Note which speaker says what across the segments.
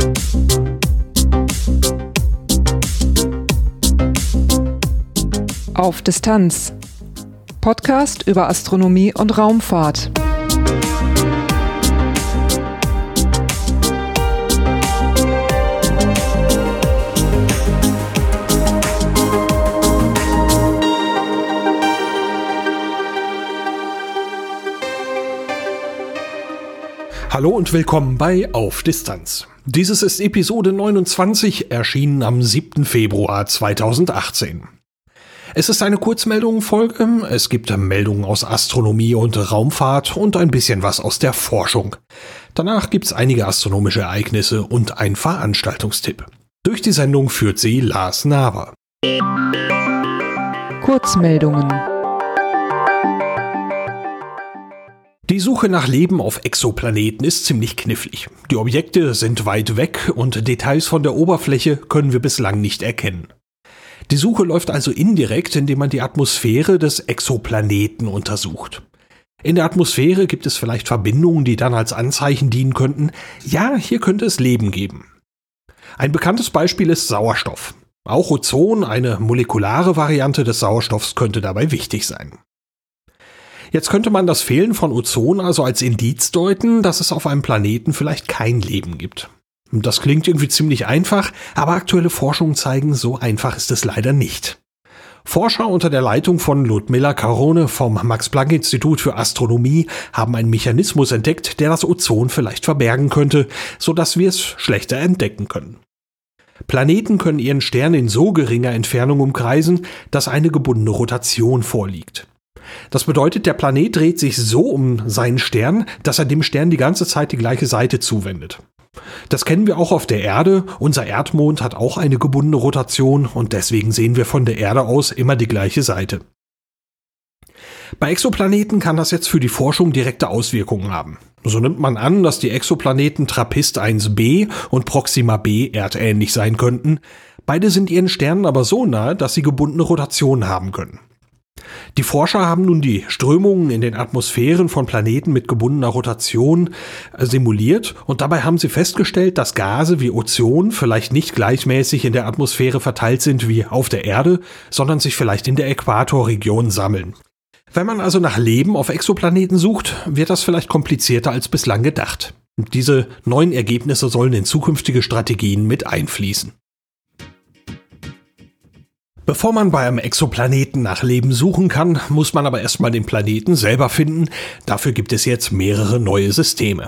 Speaker 1: Auf Distanz. Podcast über Astronomie und Raumfahrt.
Speaker 2: Hallo und willkommen bei Auf Distanz. Dieses ist Episode 29, erschienen am 7. Februar 2018. Es ist eine Kurzmeldungenfolge, es gibt Meldungen aus Astronomie und Raumfahrt und ein bisschen was aus der Forschung. Danach gibt's einige astronomische Ereignisse und ein Veranstaltungstipp. Durch die Sendung führt sie Lars Naber.
Speaker 1: Kurzmeldungen.
Speaker 2: Die Suche nach Leben auf Exoplaneten ist ziemlich knifflig. Die Objekte sind weit weg und Details von der Oberfläche können wir bislang nicht erkennen. Die Suche läuft also indirekt, indem man die Atmosphäre des Exoplaneten untersucht. In der Atmosphäre gibt es vielleicht Verbindungen, die dann als Anzeichen dienen könnten, ja, hier könnte es Leben geben. Ein bekanntes Beispiel ist Sauerstoff. Auch Ozon, eine molekulare Variante des Sauerstoffs, könnte dabei wichtig sein. Jetzt könnte man das Fehlen von Ozon also als Indiz deuten, dass es auf einem Planeten vielleicht kein Leben gibt. Das klingt irgendwie ziemlich einfach, aber aktuelle Forschungen zeigen, so einfach ist es leider nicht. Forscher unter der Leitung von Ludmila Carone vom Max-Planck-Institut für Astronomie haben einen Mechanismus entdeckt, der das Ozon vielleicht verbergen könnte, sodass wir es schlechter entdecken können. Planeten können ihren Stern in so geringer Entfernung umkreisen, dass eine gebundene Rotation vorliegt. Das bedeutet, der Planet dreht sich so um seinen Stern, dass er dem Stern die ganze Zeit die gleiche Seite zuwendet. Das kennen wir auch auf der Erde. Unser Erdmond hat auch eine gebundene Rotation und deswegen sehen wir von der Erde aus immer die gleiche Seite. Bei Exoplaneten kann das jetzt für die Forschung direkte Auswirkungen haben. So nimmt man an, dass die Exoplaneten TRAPPIST 1b und Proxima b erdähnlich sein könnten. Beide sind ihren Sternen aber so nahe, dass sie gebundene Rotationen haben können. Die Forscher haben nun die Strömungen in den Atmosphären von Planeten mit gebundener Rotation simuliert und dabei haben sie festgestellt, dass Gase wie Ozon vielleicht nicht gleichmäßig in der Atmosphäre verteilt sind wie auf der Erde, sondern sich vielleicht in der Äquatorregion sammeln. Wenn man also nach Leben auf Exoplaneten sucht, wird das vielleicht komplizierter als bislang gedacht. Diese neuen Ergebnisse sollen in zukünftige Strategien mit einfließen. Bevor man bei einem Exoplaneten nach Leben suchen kann, muss man aber erstmal den Planeten selber finden. Dafür gibt es jetzt mehrere neue Systeme.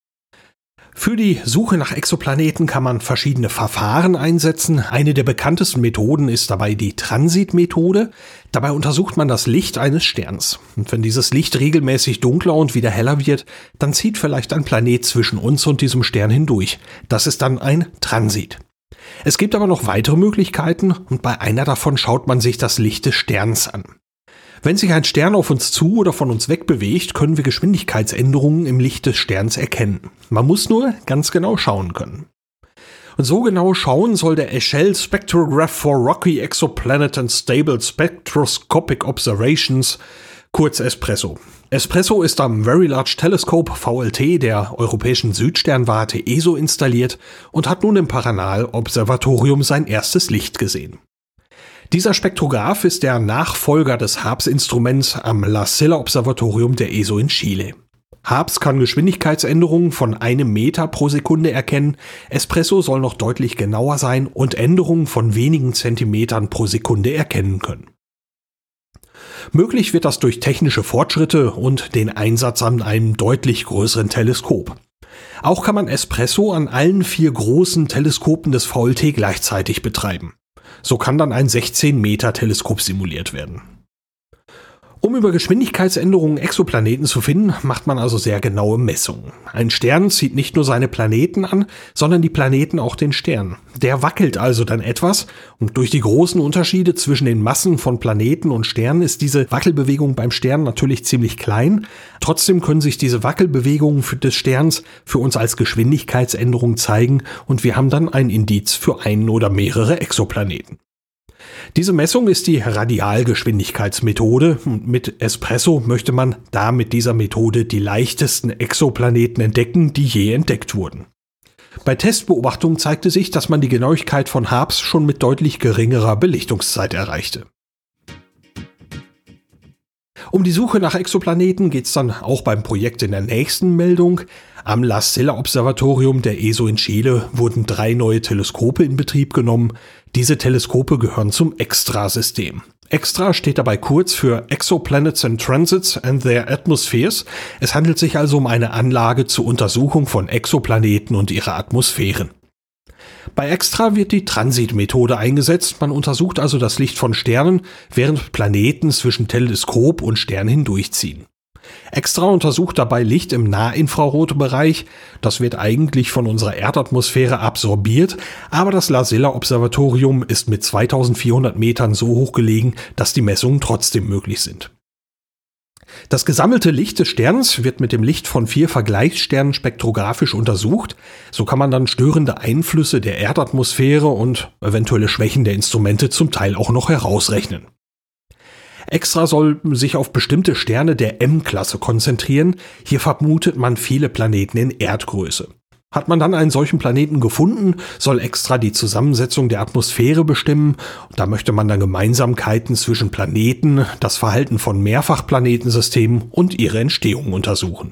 Speaker 2: Für die Suche nach Exoplaneten kann man verschiedene Verfahren einsetzen. Eine der bekanntesten Methoden ist dabei die Transitmethode. Dabei untersucht man das Licht eines Sterns. Und wenn dieses Licht regelmäßig dunkler und wieder heller wird, dann zieht vielleicht ein Planet zwischen uns und diesem Stern hindurch. Das ist dann ein Transit. Es gibt aber noch weitere Möglichkeiten und bei einer davon schaut man sich das Licht des Sterns an. Wenn sich ein Stern auf uns zu oder von uns wegbewegt, können wir Geschwindigkeitsänderungen im Licht des Sterns erkennen. Man muss nur ganz genau schauen können. Und so genau schauen soll der Echelle Spectrograph for Rocky Exoplanet and Stable Spectroscopic Observations, kurz ESPRESSO. ESPRESSO ist am Very Large Telescope VLT der Europäischen Südsternwarte ESO installiert und hat nun im Paranal-Observatorium sein erstes Licht gesehen. Dieser Spektrograph ist der Nachfolger des HARPS-Instruments am La Silla-Observatorium der ESO in Chile. HARPS kann Geschwindigkeitsänderungen von 1 Meter pro Sekunde erkennen, ESPRESSO soll noch deutlich genauer sein und Änderungen von wenigen Zentimetern pro Sekunde erkennen können. Möglich wird das durch technische Fortschritte und den Einsatz an einem deutlich größeren Teleskop. Auch kann man ESPRESSO an allen 4 großen Teleskopen des VLT gleichzeitig betreiben. So kann dann ein 16 Meter Teleskop simuliert werden. Um über Geschwindigkeitsänderungen Exoplaneten zu finden, macht man also sehr genaue Messungen. Ein Stern zieht nicht nur seine Planeten an, sondern die Planeten auch den Stern. Der wackelt also dann etwas und durch die großen Unterschiede zwischen den Massen von Planeten und Sternen ist diese Wackelbewegung beim Stern natürlich ziemlich klein. Trotzdem können sich diese Wackelbewegungen des Sterns für uns als Geschwindigkeitsänderung zeigen und wir haben dann ein Indiz für einen oder mehrere Exoplaneten. Diese Messung ist die Radialgeschwindigkeitsmethode. Mit ESPRESSO möchte man da mit dieser Methode die leichtesten Exoplaneten entdecken, die je entdeckt wurden. Bei Testbeobachtungen zeigte sich, dass man die Genauigkeit von HARPS schon mit deutlich geringerer Belichtungszeit erreichte. Um die Suche nach Exoplaneten geht es dann auch beim Projekt in der nächsten Meldung. Am La Silla-Observatorium der ESO in Chile wurden 3 neue Teleskope in Betrieb genommen. Diese Teleskope gehören zum EXTRA-System. EXTRA steht dabei kurz für Exoplanets and Transits and Their Atmospheres. Es handelt sich also um eine Anlage zur Untersuchung von Exoplaneten und ihrer Atmosphären. Bei EXTRA wird die Transitmethode eingesetzt. Man untersucht also das Licht von Sternen, während Planeten zwischen Teleskop und Stern hindurchziehen. EXTRA untersucht dabei Licht im Nahinfrarotbereich. Das wird eigentlich von unserer Erdatmosphäre absorbiert, aber das La Silla-Observatorium ist mit 2400 Metern so hoch gelegen, dass die Messungen trotzdem möglich sind. Das gesammelte Licht des Sterns wird mit dem Licht von 4 Vergleichssternen spektrographisch untersucht. So kann man dann störende Einflüsse der Erdatmosphäre und eventuelle Schwächen der Instrumente zum Teil auch noch herausrechnen. EXTRA soll sich auf bestimmte Sterne der M-Klasse konzentrieren. Hier vermutet man viele Planeten in Erdgröße. Hat man dann einen solchen Planeten gefunden, soll EXTRA die Zusammensetzung der Atmosphäre bestimmen. Da möchte man dann Gemeinsamkeiten zwischen Planeten, das Verhalten von Mehrfachplanetensystemen und ihre Entstehung untersuchen.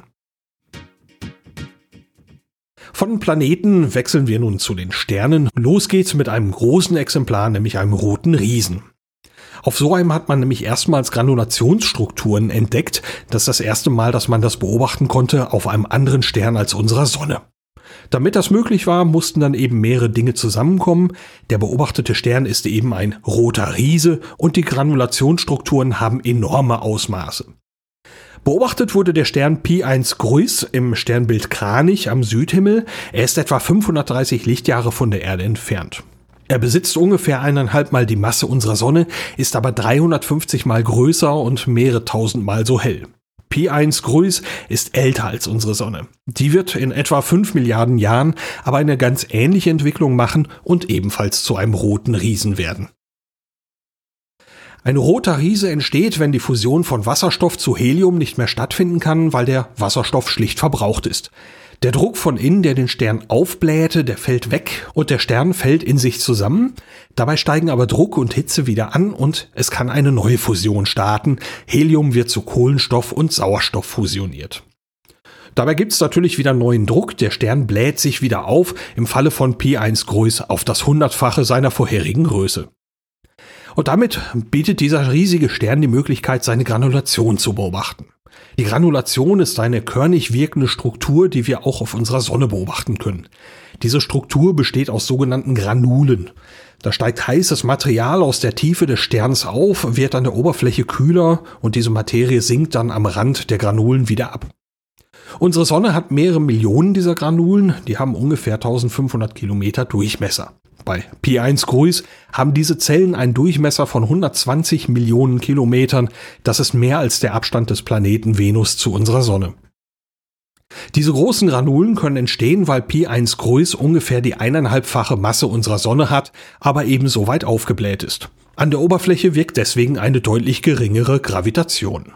Speaker 2: Von Planeten wechseln wir nun zu den Sternen. Los geht's mit einem großen Exemplar, nämlich einem roten Riesen. Auf so einem hat man nämlich erstmals Granulationsstrukturen entdeckt. Das ist das erste Mal, dass man das beobachten konnte auf einem anderen Stern als unserer Sonne. Damit das möglich war, mussten dann eben mehrere Dinge zusammenkommen. Der beobachtete Stern ist eben ein roter Riese und die Granulationsstrukturen haben enorme Ausmaße. Beobachtet wurde der Stern Pi1 Gruis im Sternbild Kranich am Südhimmel. Er ist etwa 530 Lichtjahre von der Erde entfernt. Er besitzt ungefähr 1,5 Mal die Masse unserer Sonne, ist aber 350 Mal größer und mehrere tausend Mal so hell. Pi1 Gruis ist älter als unsere Sonne. Die wird in etwa 5 Milliarden Jahren aber eine ganz ähnliche Entwicklung machen und ebenfalls zu einem roten Riesen werden. Ein roter Riese entsteht, wenn die Fusion von Wasserstoff zu Helium nicht mehr stattfinden kann, weil der Wasserstoff schlicht verbraucht ist. Der Druck von innen, der den Stern aufblähte, der fällt weg und der Stern fällt in sich zusammen. Dabei steigen aber Druck und Hitze wieder an und es kann eine neue Fusion starten. Helium wird zu Kohlenstoff und Sauerstoff fusioniert. Dabei gibt es natürlich wieder neuen Druck. Der Stern bläht sich wieder auf, im Falle von Pi1 Gruis auf das 100-fache seiner vorherigen Größe. Und damit bietet dieser riesige Stern die Möglichkeit, seine Granulation zu beobachten. Die Granulation ist eine körnig wirkende Struktur, die wir auch auf unserer Sonne beobachten können. Diese Struktur besteht aus sogenannten Granulen. Da steigt heißes Material aus der Tiefe des Sterns auf, wird an der Oberfläche kühler und diese Materie sinkt dann am Rand der Granulen wieder ab. Unsere Sonne hat mehrere Millionen dieser Granulen, die haben ungefähr 1500 Kilometer Durchmesser. Bei Pi1 Gruis haben diese Zellen einen Durchmesser von 120 Millionen Kilometern. Das ist mehr als der Abstand des Planeten Venus zu unserer Sonne. Diese großen Granulen können entstehen, weil Pi1 Gruis ungefähr die 1,5-fache Masse unserer Sonne hat, aber ebenso weit aufgebläht ist. An der Oberfläche wirkt deswegen eine deutlich geringere Gravitation.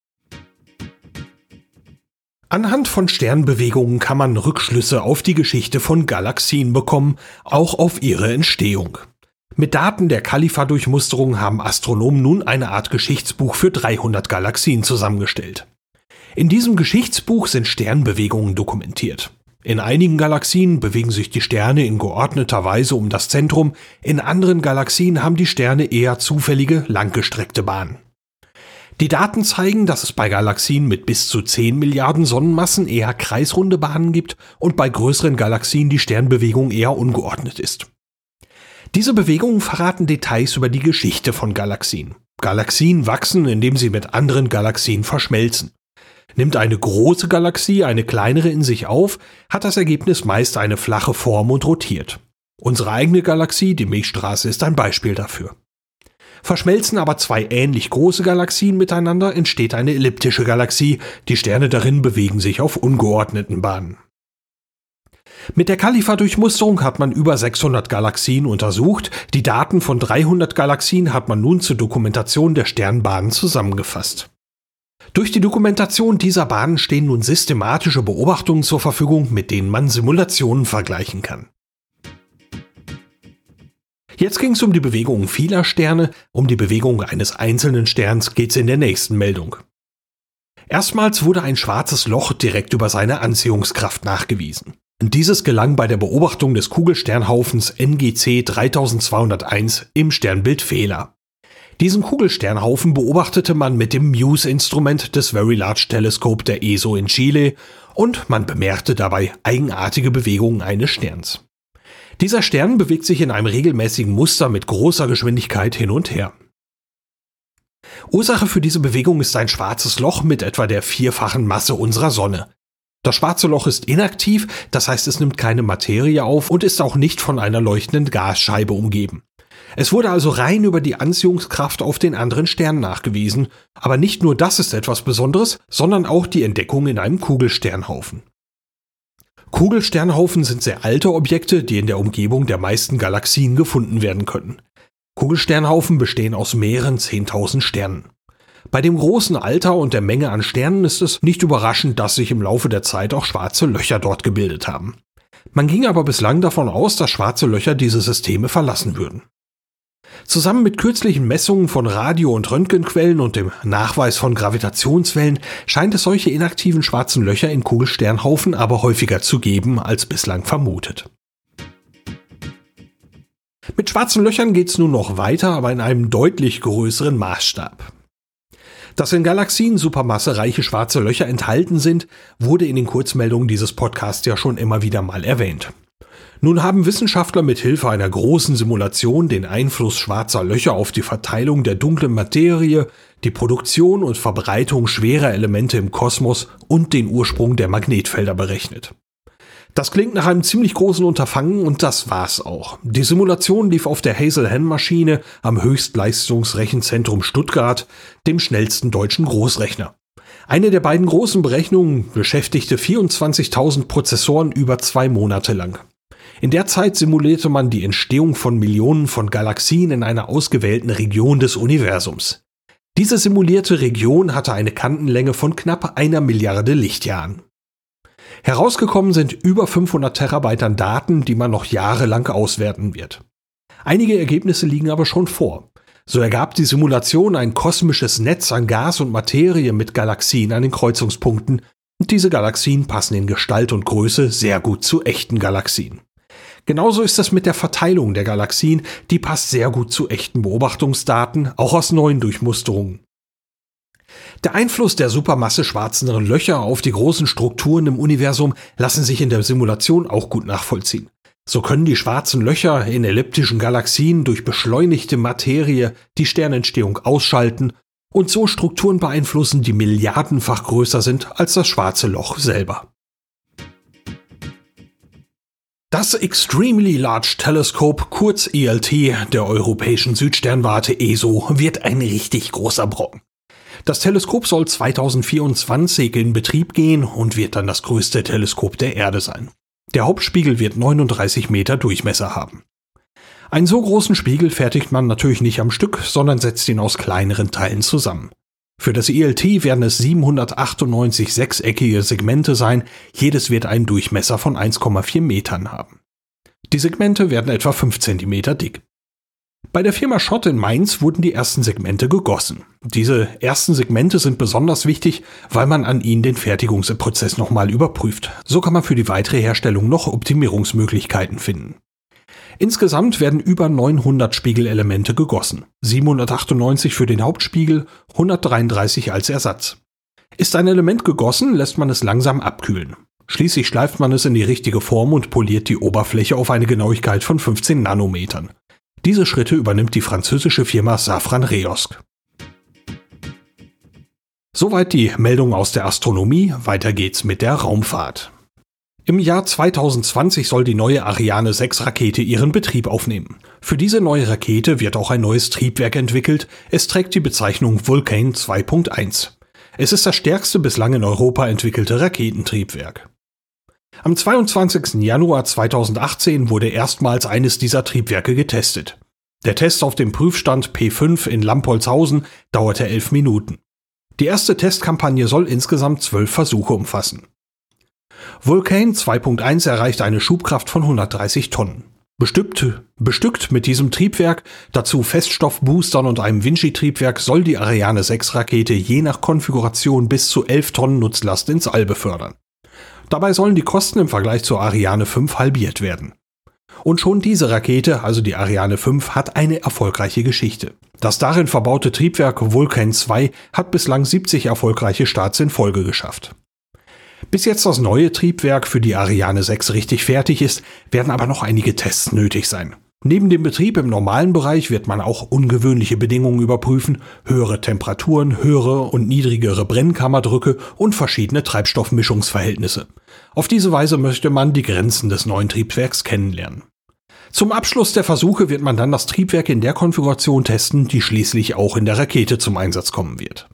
Speaker 2: Anhand von Sternbewegungen kann man Rückschlüsse auf die Geschichte von Galaxien bekommen, auch auf ihre Entstehung. Mit Daten der Kalifa-Durchmusterung haben Astronomen nun eine Art Geschichtsbuch für 300 Galaxien zusammengestellt. In diesem Geschichtsbuch sind Sternbewegungen dokumentiert. In einigen Galaxien bewegen sich die Sterne in geordneter Weise um das Zentrum, in anderen Galaxien haben die Sterne eher zufällige, langgestreckte Bahnen. Die Daten zeigen, dass es bei Galaxien mit bis zu 10 Milliarden Sonnenmassen eher kreisrunde Bahnen gibt und bei größeren Galaxien die Sternbewegung eher ungeordnet ist. Diese Bewegungen verraten Details über die Geschichte von Galaxien. Galaxien wachsen, indem sie mit anderen Galaxien verschmelzen. Nimmt eine große Galaxie eine kleinere in sich auf, hat das Ergebnis meist eine flache Form und rotiert. Unsere eigene Galaxie, die Milchstraße, ist ein Beispiel dafür. Verschmelzen aber 2 ähnlich große Galaxien miteinander, entsteht eine elliptische Galaxie. Die Sterne darin bewegen sich auf ungeordneten Bahnen. Mit der Kalifa-Durchmusterung hat man über 600 Galaxien untersucht. Die Daten von 300 Galaxien hat man nun zur Dokumentation der Sternbahnen zusammengefasst. Durch die Dokumentation dieser Bahnen stehen nun systematische Beobachtungen zur Verfügung, mit denen man Simulationen vergleichen kann. Jetzt ging es um die Bewegungen vieler Sterne, um die Bewegung eines einzelnen Sterns geht es in der nächsten Meldung. Erstmals wurde ein schwarzes Loch direkt über seine Anziehungskraft nachgewiesen. Dieses gelang bei der Beobachtung des Kugelsternhaufens NGC 3201 im Sternbild Vela. Diesen Kugelsternhaufen beobachtete man mit dem MUSE-Instrument des Very Large Telescope der ESO in Chile und man bemerkte dabei eigenartige Bewegungen eines Sterns. Dieser Stern bewegt sich in einem regelmäßigen Muster mit großer Geschwindigkeit hin und her. Ursache für diese Bewegung ist ein schwarzes Loch mit etwa der 4-fachen Masse unserer Sonne. Das schwarze Loch ist inaktiv, das heißt, es nimmt keine Materie auf und ist auch nicht von einer leuchtenden Gasscheibe umgeben. Es wurde also rein über die Anziehungskraft auf den anderen Stern nachgewiesen, aber nicht nur das ist etwas Besonderes, sondern auch die Entdeckung in einem Kugelsternhaufen. Kugelsternhaufen sind sehr alte Objekte, die in der Umgebung der meisten Galaxien gefunden werden können. Kugelsternhaufen bestehen aus mehreren 10.000 Sternen. Bei dem großen Alter und der Menge an Sternen ist es nicht überraschend, dass sich im Laufe der Zeit auch schwarze Löcher dort gebildet haben. Man ging aber bislang davon aus, dass schwarze Löcher diese Systeme verlassen würden. Zusammen mit kürzlichen Messungen von Radio- und Röntgenquellen und dem Nachweis von Gravitationswellen scheint es solche inaktiven schwarzen Löcher in Kugelsternhaufen aber häufiger zu geben als bislang vermutet. Mit schwarzen Löchern geht es nun noch weiter, aber in einem deutlich größeren Maßstab. Dass in Galaxien supermassereiche schwarze Löcher enthalten sind, wurde in den Kurzmeldungen dieses Podcasts ja schon immer wieder mal erwähnt. Nun haben Wissenschaftler mit Hilfe einer großen Simulation den Einfluss schwarzer Löcher auf die Verteilung der dunklen Materie, die Produktion und Verbreitung schwerer Elemente im Kosmos und den Ursprung der Magnetfelder berechnet. Das klingt nach einem ziemlich großen Unterfangen und das war's auch. Die Simulation lief auf der Hazel-Hen-Maschine am Höchstleistungsrechenzentrum Stuttgart, dem schnellsten deutschen Großrechner. Eine der beiden großen Berechnungen beschäftigte 24.000 Prozessoren über 2 Monate lang. In der Zeit simulierte man die Entstehung von Millionen von Galaxien in einer ausgewählten Region des Universums. Diese simulierte Region hatte eine Kantenlänge von knapp 1 Milliarde Lichtjahren. Herausgekommen sind über 500 Terabyte an Daten, die man noch jahrelang auswerten wird. Einige Ergebnisse liegen aber schon vor. So ergab die Simulation ein kosmisches Netz an Gas und Materie mit Galaxien an den Kreuzungspunkten, und diese Galaxien passen in Gestalt und Größe sehr gut zu echten Galaxien. Genauso ist es mit der Verteilung der Galaxien, die passt sehr gut zu echten Beobachtungsdaten, auch aus neuen Durchmusterungen. Der Einfluss der Supermasse schwarzen Löcher auf die großen Strukturen im Universum lassen sich in der Simulation auch gut nachvollziehen. So können die schwarzen Löcher in elliptischen Galaxien durch beschleunigte Materie die Sternentstehung ausschalten und so Strukturen beeinflussen, die milliardenfach größer sind als das schwarze Loch selber. Das Extremely Large Telescope, kurz ELT, der Europäischen Südsternwarte ESO, wird ein richtig großer Brocken. Das Teleskop soll 2024 in Betrieb gehen und wird dann das größte Teleskop der Erde sein. Der Hauptspiegel wird 39 Meter Durchmesser haben. Einen so großen Spiegel fertigt man natürlich nicht am Stück, sondern setzt ihn aus kleineren Teilen zusammen. Für das ELT werden es 798 sechseckige Segmente sein, jedes wird einen Durchmesser von 1,4 Metern haben. Die Segmente werden etwa 5 Zentimeter dick. Bei der Firma Schott in Mainz wurden die ersten Segmente gegossen. Diese ersten Segmente sind besonders wichtig, weil man an ihnen den Fertigungsprozess nochmal überprüft. So kann man für die weitere Herstellung noch Optimierungsmöglichkeiten finden. Insgesamt werden über 900 Spiegelelemente gegossen, 798 für den Hauptspiegel, 133 als Ersatz. Ist ein Element gegossen, lässt man es langsam abkühlen. Schließlich schleift man es in die richtige Form und poliert die Oberfläche auf eine Genauigkeit von 15 Nanometern. Diese Schritte übernimmt die französische Firma Safran Reosc. Soweit die Meldung aus der Astronomie, weiter geht's mit der Raumfahrt. Im Jahr 2020 soll die neue Ariane 6 Rakete ihren Betrieb aufnehmen. Für diese neue Rakete wird auch ein neues Triebwerk entwickelt. Es trägt die Bezeichnung Vulcain 2.1. Es ist das stärkste bislang in Europa entwickelte Raketentriebwerk. Am 22. Januar 2018 wurde erstmals eines dieser Triebwerke getestet. Der Test auf dem Prüfstand P5 in Lampolzhausen dauerte 11 Minuten. Die erste Testkampagne soll insgesamt 12 Versuche umfassen. Vulcain 2.1 erreicht eine Schubkraft von 130 Tonnen. Bestückt mit diesem Triebwerk, dazu Feststoffboostern und einem Vinci-Triebwerk, soll die Ariane 6 Rakete je nach Konfiguration bis zu 11 Tonnen Nutzlast ins All befördern. Dabei sollen die Kosten im Vergleich zur Ariane 5 halbiert werden. Und schon diese Rakete, also die Ariane 5, hat eine erfolgreiche Geschichte. Das darin verbaute Triebwerk Vulcain 2 hat bislang 70 erfolgreiche Starts in Folge geschafft. Bis jetzt das neue Triebwerk für die Ariane 6 richtig fertig ist, werden aber noch einige Tests nötig sein. Neben dem Betrieb im normalen Bereich wird man auch ungewöhnliche Bedingungen überprüfen, höhere Temperaturen, höhere und niedrigere Brennkammerdrücke und verschiedene Treibstoffmischungsverhältnisse. Auf diese Weise möchte man die Grenzen des neuen Triebwerks kennenlernen. Zum Abschluss der Versuche wird man dann das Triebwerk in der Konfiguration testen, die schließlich auch in der Rakete zum Einsatz kommen wird.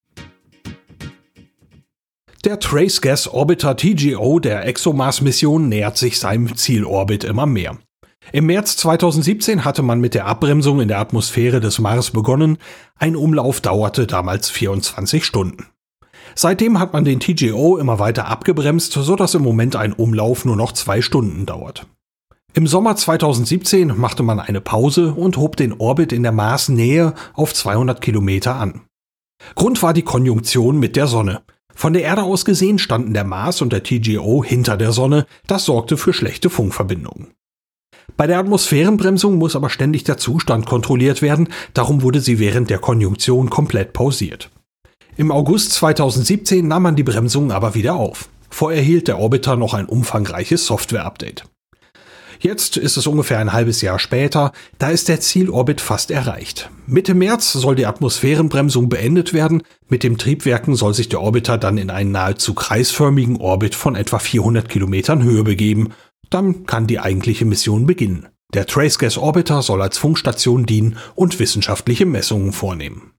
Speaker 2: Der Trace Gas Orbiter TGO der ExoMars-Mission nähert sich seinem Zielorbit immer mehr. Im März 2017 hatte man mit der Abbremsung in der Atmosphäre des Mars begonnen, ein Umlauf dauerte damals 24 Stunden. Seitdem hat man den TGO immer weiter abgebremst, sodass im Moment ein Umlauf nur noch 2 Stunden dauert. Im Sommer 2017 machte man eine Pause und hob den Orbit in der Marsnähe auf 200 Kilometer an. Grund war die Konjunktion mit der Sonne. Von der Erde aus gesehen standen der Mars und der TGO hinter der Sonne, das sorgte für schlechte Funkverbindungen. Bei der Atmosphärenbremsung muss aber ständig der Zustand kontrolliert werden, darum wurde sie während der Konjunktion komplett pausiert. Im August 2017 nahm man die Bremsung aber wieder auf. Vorher erhielt der Orbiter noch ein umfangreiches Software-Update. Jetzt ist es ungefähr ein halbes Jahr später, da ist der Zielorbit fast erreicht. Mitte März soll die Atmosphärenbremsung beendet werden, mit den Triebwerken soll sich der Orbiter dann in einen nahezu kreisförmigen Orbit von etwa 400 Kilometern Höhe begeben. Dann kann die eigentliche Mission beginnen. Der Trace Gas Orbiter soll als Funkstation dienen und wissenschaftliche Messungen vornehmen.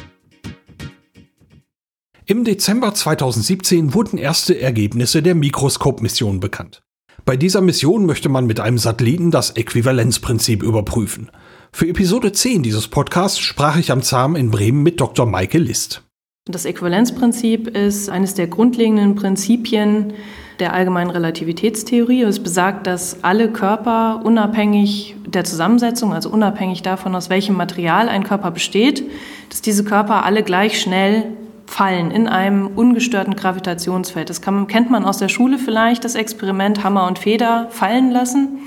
Speaker 2: Im Dezember 2017 wurden erste Ergebnisse der Mikroskop-Mission bekannt. Bei dieser Mission möchte man mit einem Satelliten das Äquivalenzprinzip überprüfen. Für Episode 10 dieses Podcasts sprach ich am ZAM in Bremen mit Dr. Maike List.
Speaker 3: Das Äquivalenzprinzip ist eines der grundlegenden Prinzipien der allgemeinen Relativitätstheorie. Es besagt, dass alle Körper unabhängig der Zusammensetzung, also unabhängig davon, aus welchem Material ein Körper besteht, dass diese Körper alle gleich schnell fallen in einem ungestörten Gravitationsfeld. Das kennt man aus der Schule vielleicht, das Experiment Hammer und Feder fallen lassen.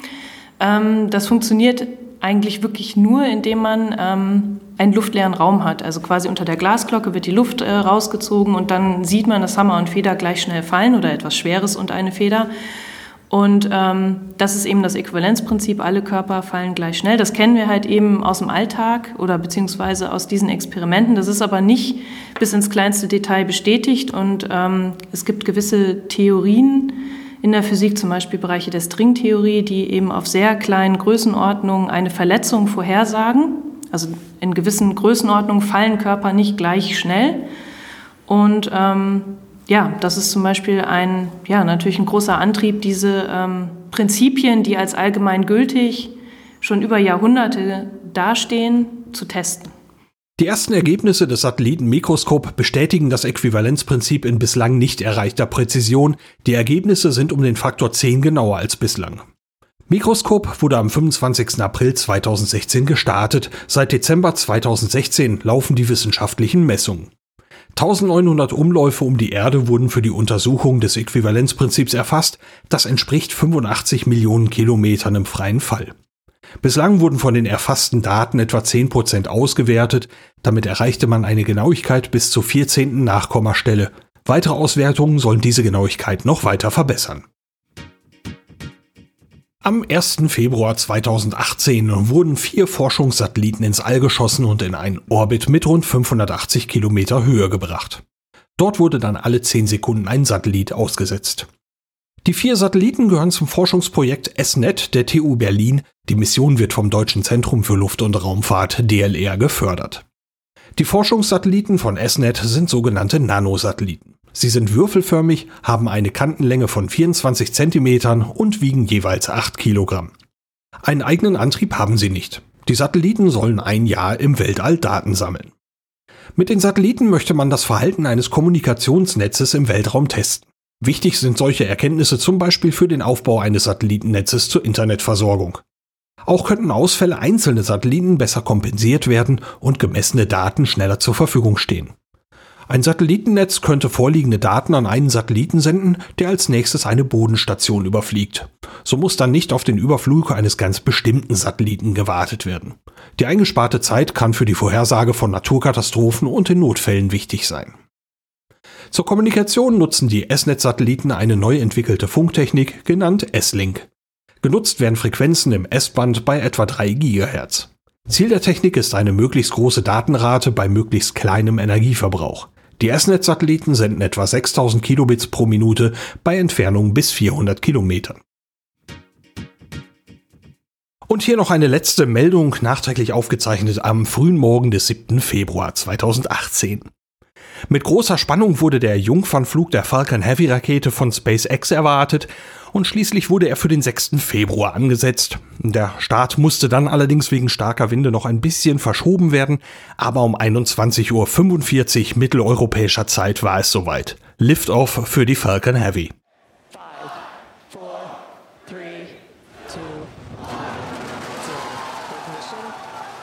Speaker 3: Das funktioniert eigentlich wirklich nur, indem man einen luftleeren Raum hat. Also quasi unter der Glasglocke wird die Luft rausgezogen und dann sieht man, dass Hammer und Feder gleich schnell fallen oder etwas Schweres und eine Feder. Und das ist eben das Äquivalenzprinzip, alle Körper fallen gleich schnell. Das kennen wir halt eben aus dem Alltag oder beziehungsweise aus diesen Experimenten. Das ist aber nicht bis ins kleinste Detail bestätigt und es gibt gewisse Theorien in der Physik, zum Beispiel Bereiche der Stringtheorie, die eben auf sehr kleinen Größenordnungen eine Verletzung vorhersagen. Also in gewissen Größenordnungen fallen Körper nicht gleich schnell und das ist zum Beispiel natürlich ein großer Antrieb, diese Prinzipien, die als allgemein gültig schon über Jahrhunderte dastehen, zu testen.
Speaker 2: Die ersten Ergebnisse des Satellitenmikroskop bestätigen das Äquivalenzprinzip in bislang nicht erreichter Präzision. Die Ergebnisse sind um den Faktor 10 genauer als bislang. Mikroskop wurde am 25. April 2016 gestartet. Seit Dezember 2016 laufen die wissenschaftlichen Messungen. 1900 Umläufe um die Erde wurden für die Untersuchung des Äquivalenzprinzips erfasst. Das entspricht 85 Millionen Kilometern im freien Fall. Bislang wurden von den erfassten Daten etwa 10% ausgewertet. Damit erreichte man eine Genauigkeit bis zur 14. Nachkommastelle. Weitere Auswertungen sollen diese Genauigkeit noch weiter verbessern. Am 1. Februar 2018 wurden 4 Forschungssatelliten ins All geschossen und in einen Orbit mit rund 580 Kilometer Höhe gebracht. Dort wurde dann alle 10 Sekunden ein Satellit ausgesetzt. Die 4 Satelliten gehören zum Forschungsprojekt SNET der TU Berlin. Die Mission wird vom Deutschen Zentrum für Luft- und Raumfahrt DLR gefördert. Die Forschungssatelliten von SNET sind sogenannte Nanosatelliten. Sie sind würfelförmig, haben eine Kantenlänge von 24 cm und wiegen jeweils 8 Kilogramm. Einen eigenen Antrieb haben sie nicht. Die Satelliten sollen ein Jahr im Weltall Daten sammeln. Mit den Satelliten möchte man das Verhalten eines Kommunikationsnetzes im Weltraum testen. Wichtig sind solche Erkenntnisse zum Beispiel für den Aufbau eines Satellitennetzes zur Internetversorgung. Auch könnten Ausfälle einzelner Satelliten besser kompensiert werden und gemessene Daten schneller zur Verfügung stehen. Ein Satellitennetz könnte vorliegende Daten an einen Satelliten senden, der als nächstes eine Bodenstation überfliegt. So muss dann nicht auf den Überflug eines ganz bestimmten Satelliten gewartet werden. Die eingesparte Zeit kann für die Vorhersage von Naturkatastrophen und in Notfällen wichtig sein. Zur Kommunikation nutzen die S-Netz-Satelliten eine neu entwickelte Funktechnik, genannt S-Link. Genutzt werden Frequenzen im S-Band bei etwa 3 GHz. Ziel der Technik ist eine möglichst große Datenrate bei möglichst kleinem Energieverbrauch. Die S-Netz-Satelliten senden etwa 6000 Kilobits pro Minute bei Entfernungen bis 400 Kilometern. Und hier noch eine letzte Meldung, nachträglich aufgezeichnet am frühen Morgen des 7. Februar 2018. Mit großer Spannung wurde der Jungfernflug der Falcon Heavy Rakete von SpaceX erwartet und schließlich wurde er für den 6. Februar angesetzt. Der Start musste dann allerdings wegen starker Winde noch ein bisschen verschoben werden, aber um 21:45 Uhr mitteleuropäischer Zeit war es soweit. Liftoff für die Falcon Heavy.
Speaker 4: 5, 4, 3, 2, 1,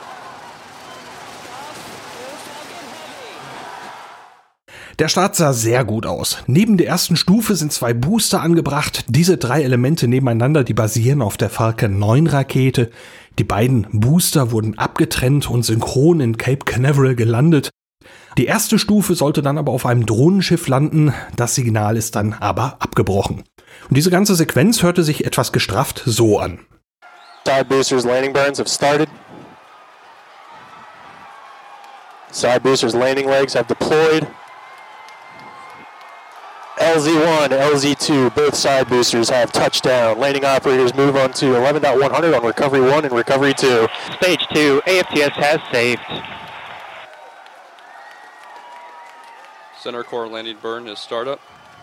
Speaker 2: Der Start sah sehr gut aus. Neben der ersten Stufe sind 2 Booster angebracht. Diese 3 Elemente nebeneinander, die basieren auf der Falcon 9 Rakete. Die beiden Booster wurden abgetrennt und synchron in Cape Canaveral gelandet. Die erste Stufe sollte dann aber auf einem Drohnenschiff landen. Das Signal ist dann aber abgebrochen. Und diese ganze Sequenz hörte sich etwas gestrafft so an.
Speaker 5: Side boosters landing burns have started. Side boosters landing legs have deployed. LZ1, LZ2, both side boosters have touchdown. Landing operators move on to 11.100 on recovery 1 and recovery 2.
Speaker 6: Stage 2, AFTS has saved.
Speaker 7: Center core landing burn is startup.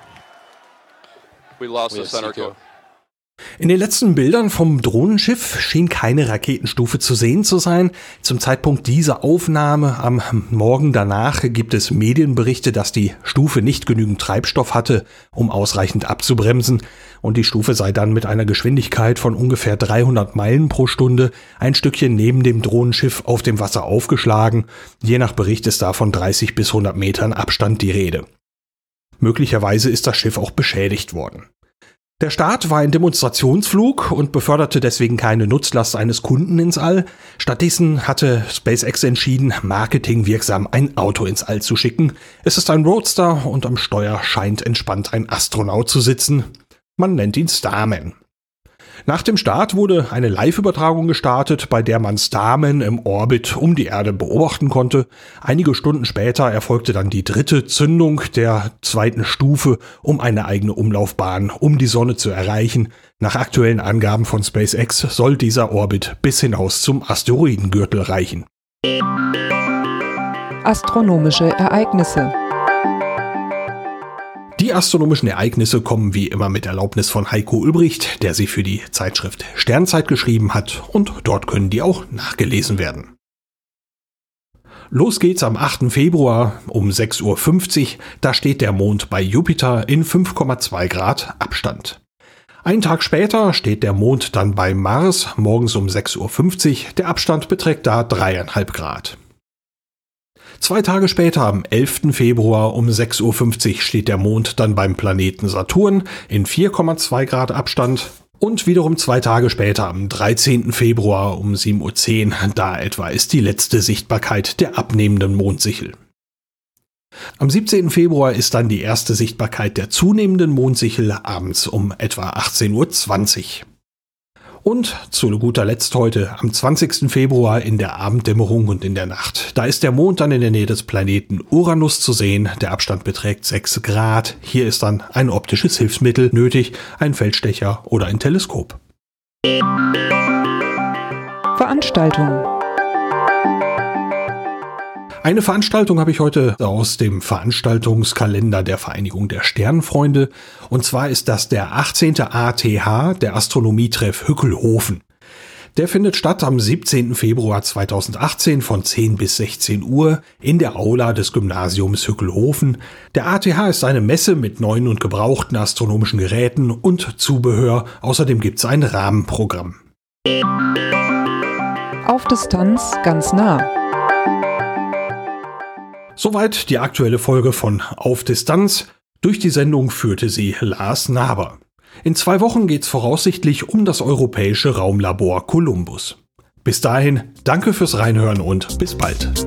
Speaker 7: We lost the center core.
Speaker 2: In den letzten Bildern vom Drohnenschiff schien keine Raketenstufe zu sehen zu sein. Zum Zeitpunkt dieser Aufnahme am Morgen danach gibt es Medienberichte, dass die Stufe nicht genügend Treibstoff hatte, um ausreichend abzubremsen. Und die Stufe sei dann mit einer Geschwindigkeit von ungefähr 300 Meilen pro Stunde ein Stückchen neben dem Drohnenschiff auf dem Wasser aufgeschlagen. Je nach Bericht ist da von 30 bis 100 Metern Abstand die Rede. Möglicherweise ist das Schiff auch beschädigt worden. Der Start war ein Demonstrationsflug und beförderte deswegen keine Nutzlast eines Kunden ins All. Stattdessen hatte SpaceX entschieden, marketingwirksam ein Auto ins All zu schicken. Es ist ein Roadster und am Steuer scheint entspannt ein Astronaut zu sitzen. Man nennt ihn Starman. Nach dem Start wurde eine Live-Übertragung gestartet, bei der man Starman im Orbit um die Erde beobachten konnte. Einige Stunden später erfolgte dann die 3. Zündung der 2. Stufe, um eine eigene Umlaufbahn um die Sonne zu erreichen. Nach aktuellen Angaben von SpaceX soll dieser Orbit bis hinaus zum Asteroidengürtel reichen.
Speaker 1: Astronomische Ereignisse.
Speaker 2: Die astronomischen Ereignisse kommen wie immer mit Erlaubnis von Heiko Ulbricht, der sie für die Zeitschrift Sternzeit geschrieben hat, und dort können die auch nachgelesen werden. Los geht's am 8. Februar um 6:50 Uhr, da steht der Mond bei Jupiter in 5,2 Grad Abstand. Einen Tag später steht der Mond dann bei Mars, morgens um 6:50 Uhr, der Abstand beträgt da 3,5 Grad. 2 Tage später, am 11. Februar um 6:50 Uhr, steht der Mond dann beim Planeten Saturn in 4,2 Grad Abstand. Und wiederum 2 Tage später, am 13. Februar um 7:10 Uhr, da etwa ist die letzte Sichtbarkeit der abnehmenden Mondsichel. Am 17. Februar ist dann die erste Sichtbarkeit der zunehmenden Mondsichel abends um etwa 18:20 Uhr. Und zu guter Letzt heute, am 20. Februar in der Abenddämmerung und in der Nacht. Da ist der Mond dann in der Nähe des Planeten Uranus zu sehen. Der Abstand beträgt 6 Grad. Hier ist dann ein optisches Hilfsmittel nötig, ein Feldstecher oder ein Teleskop.
Speaker 1: Veranstaltung.
Speaker 2: Eine Veranstaltung habe ich heute aus dem Veranstaltungskalender der Vereinigung der Sternenfreunde. Und zwar ist das der 18. ATH, der Astronomietreff Hückelhofen. Der findet statt am 17. Februar 2018 von 10 bis 16 Uhr in der Aula des Gymnasiums Hückelhoven. Der ATH ist eine Messe mit neuen und gebrauchten astronomischen Geräten und Zubehör. Außerdem gibt es ein Rahmenprogramm.
Speaker 1: Auf Distanz ganz nah.
Speaker 2: Soweit die aktuelle Folge von Auf Distanz. Durch die Sendung führte sie Lars Naber. In 2 Wochen geht's voraussichtlich um das europäische Raumlabor Columbus. Bis dahin, danke fürs Reinhören und bis bald.